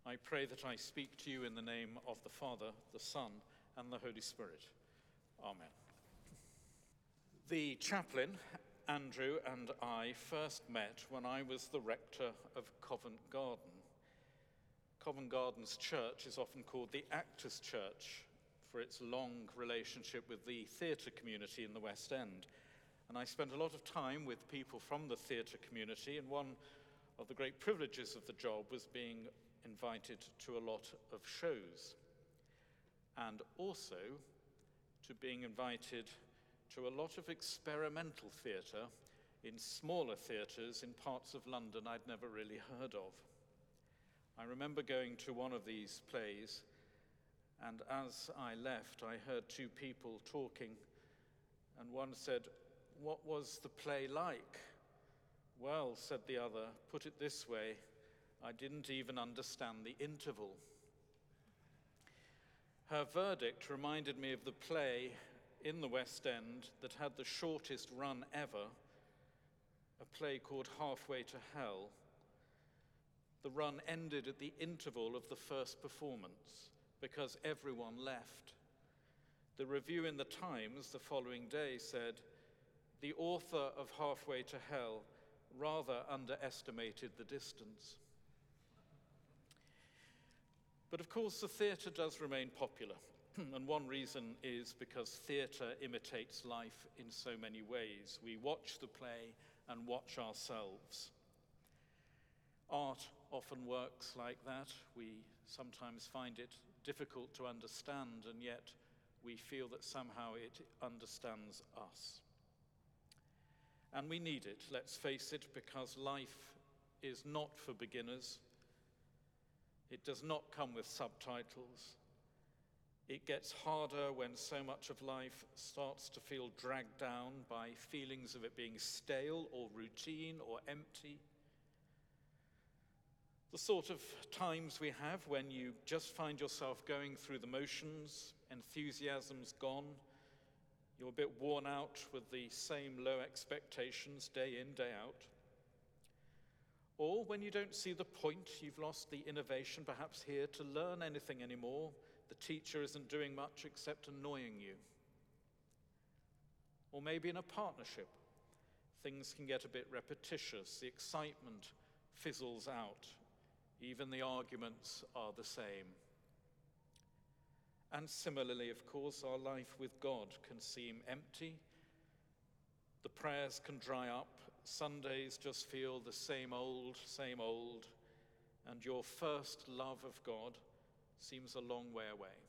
I pray that I speak to you in the name of the Father, the Son, and the Holy Spirit. Amen. The chaplain, Andrew, and I first met when I was the rector of Covent Garden. Covent Garden's church is often called the Actors' Church for its long relationship with the theatre community in the West End. And I spent a lot of time with people from the theatre community, and one of the great privileges of the job was being invited to a lot of shows, and also to being invited to a lot of experimental theatre in smaller theatres in parts of London I'd never really heard of. I remember going to one of these plays, and as I left, I heard two people talking, and one said, "What was the play like?" "Well," said the other, "put it this way, I didn't even understand the interval." Her verdict reminded me of the play in the West End that had the shortest run ever, a play called Halfway to Hell. The run ended at the interval of the first performance because everyone left. The review in the Times the following day said, "The author of Halfway to Hell rather underestimated the distance." But of course, the theatre does remain popular, and one reason is because theatre imitates life in so many ways. We watch the play and watch ourselves. Art often works like that. We sometimes find it difficult to understand, and yet we feel that somehow it understands us. And we need it, let's face it, because life is not for beginners. It does not come with subtitles. It gets harder when so much of life starts to feel dragged down by feelings of it being stale or routine or empty. The sort of times we have when you just find yourself going through the motions, enthusiasm's gone, you're a bit worn out with the same low expectations day in, day out. Or when you don't see the point, you've lost the innovation perhaps here to learn anything anymore. The teacher isn't doing much except annoying you. Or maybe in a partnership, things can get a bit repetitious. The excitement fizzles out. Even the arguments are the same. And similarly, of course, our life with God can seem empty. The prayers can dry up, Sundays just feel the same old, and your first love of God seems a long way away.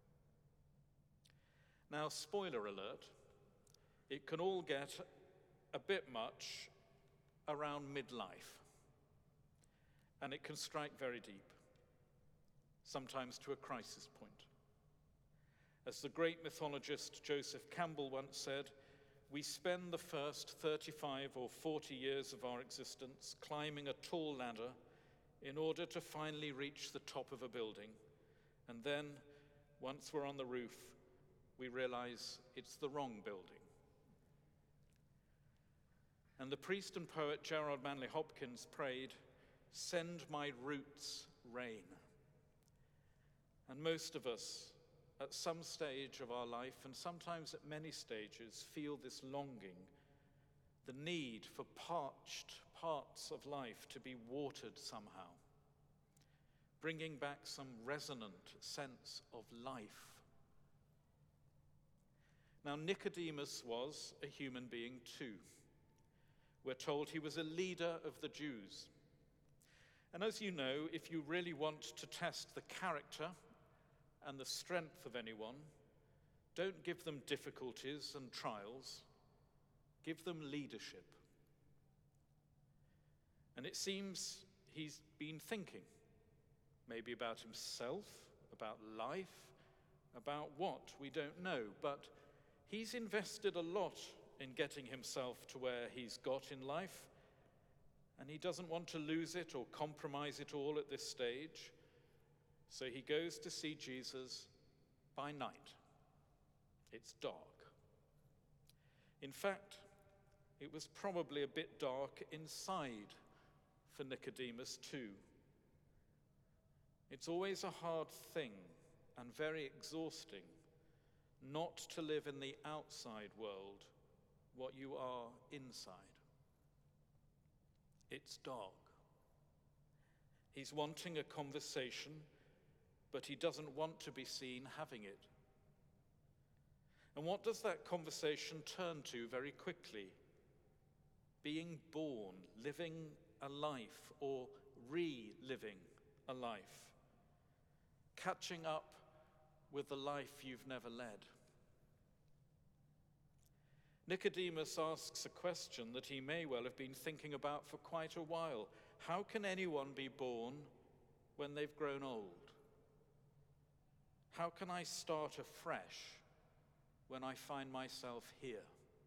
Now, spoiler alert, it can all get a bit much around midlife, and it can strike very deep, sometimes to a crisis point. As the great mythologist Joseph Campbell once said, we spend the first 35 or 40 years of our existence climbing a tall ladder in order to finally reach the top of a building. And then, once we're on the roof, we realize it's the wrong building. And the priest and poet Gerard Manley Hopkins prayed, "Send my roots rain." And most of us, at some stage of our life, and sometimes at many stages, feel this longing, the need for parched parts of life to be watered somehow, bringing back some resonant sense of life. Now, Nicodemus was a human being too. We're told he was a leader of the Jews. And as you know, if you really want to test the character and the strength of anyone, don't give them difficulties and trials, give them leadership. And it seems he's been thinking, maybe about himself, about life, about what, we don't know, but he's invested a lot in getting himself to where he's got in life, and he doesn't want to lose it or compromise it all at this stage. So he goes to see Jesus by night. It's dark. In fact, it was probably a bit dark inside for Nicodemus too. It's always a hard thing and very exhausting not to live in the outside world what you are inside. It's dark. He's wanting a conversation, but he doesn't want to be seen having it. And what does that conversation turn to very quickly? Being born, living a life, or reliving a life. Catching up with the life you've never led. Nicodemus asks a question that he may well have been thinking about for quite a while. How can anyone be born when they've grown old? How can I start afresh when I find myself here?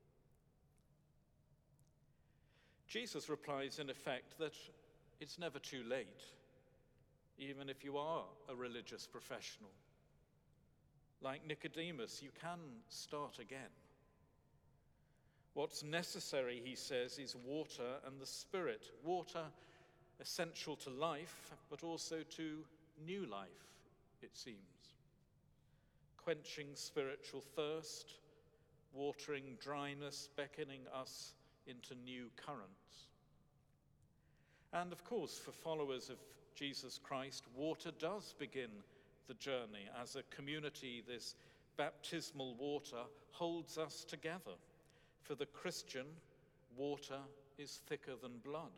Jesus replies in effect that it's never too late, even if you are a religious professional. Like Nicodemus, you can start again. What's necessary, he says, is water and the Spirit. Water essential to life, but also to new life, it seems. Quenching spiritual thirst, watering dryness, beckoning us into new currents. And of course, for followers of Jesus Christ, water does begin the journey. As a community, this baptismal water holds us together. For the Christian, water is thicker than blood.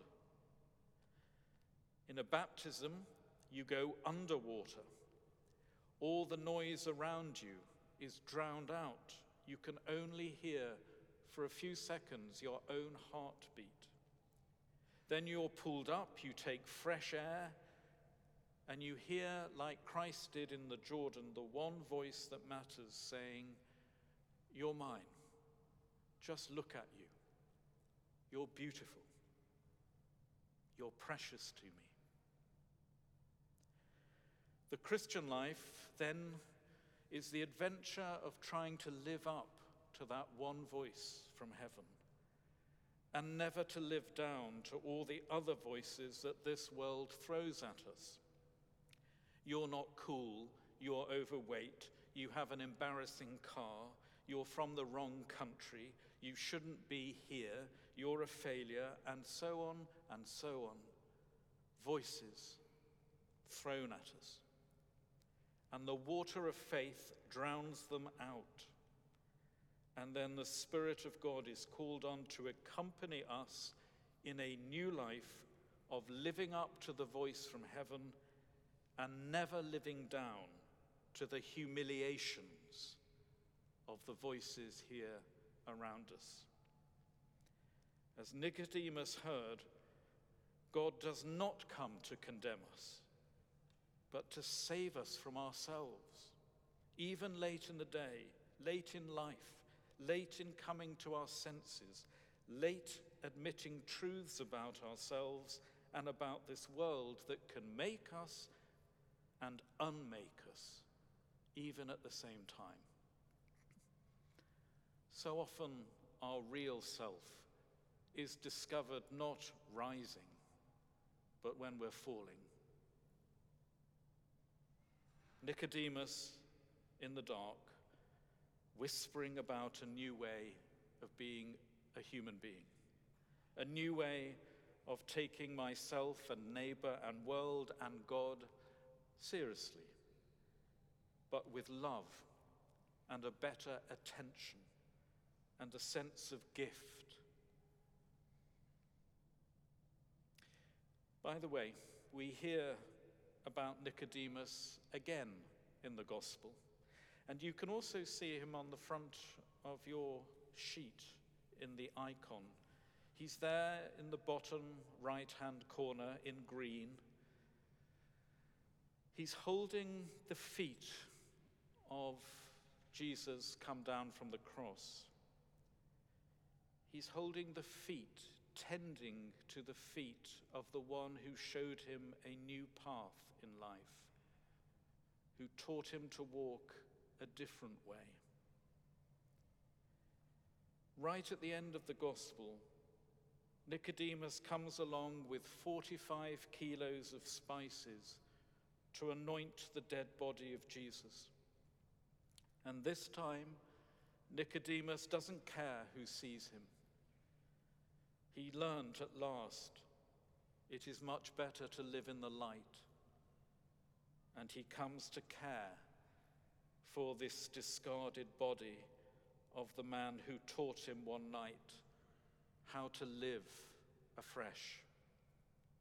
In a baptism, you go underwater. All the noise around you is drowned out. You can only hear for a few seconds your own heartbeat. Then you're pulled up, you take fresh air, and you hear, like Christ did in the Jordan, the one voice that matters saying, "You're mine. Just look at you. You're beautiful. You're precious to me." The Christian life, then, is the adventure of trying to live up to that one voice from heaven, and never to live down to all the other voices that this world throws at us. You're not cool, you're overweight, you have an embarrassing car, you're from the wrong country, you shouldn't be here, you're a failure, and so on and so on. Voices thrown at us. And the water of faith drowns them out. And then the Spirit of God is called on to accompany us in a new life of living up to the voice from heaven and never living down to the humiliations of the voices here around us. As Nicodemus heard, God does not come to condemn us, but to save us from ourselves, even late in the day, late in life, late in coming to our senses, late admitting truths about ourselves and about this world that can make us and unmake us, even at the same time. So often our real self is discovered not rising, but when we're falling. Nicodemus in the dark, whispering about a new way of being a human being, a new way of taking myself and neighbor and world and God seriously, but with love and a better attention and a sense of gift. By the way, we hear about Nicodemus again in the gospel. And you can also see him on the front of your sheet in the icon. He's there in the bottom right-hand corner in green. He's holding the feet of Jesus come down from the cross. He's holding the feet, tending to the feet of the one who showed him a new path in life, who taught him to walk a different way. Right at the end of the gospel, Nicodemus comes along with 45 kilos of spices to anoint the dead body of Jesus. And this time, Nicodemus doesn't care who sees him. He learned at last it is much better to live in the light. And he comes to care for this discarded body of the man who taught him one night how to live afresh.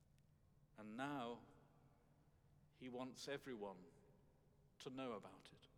And now he wants everyone to know about it.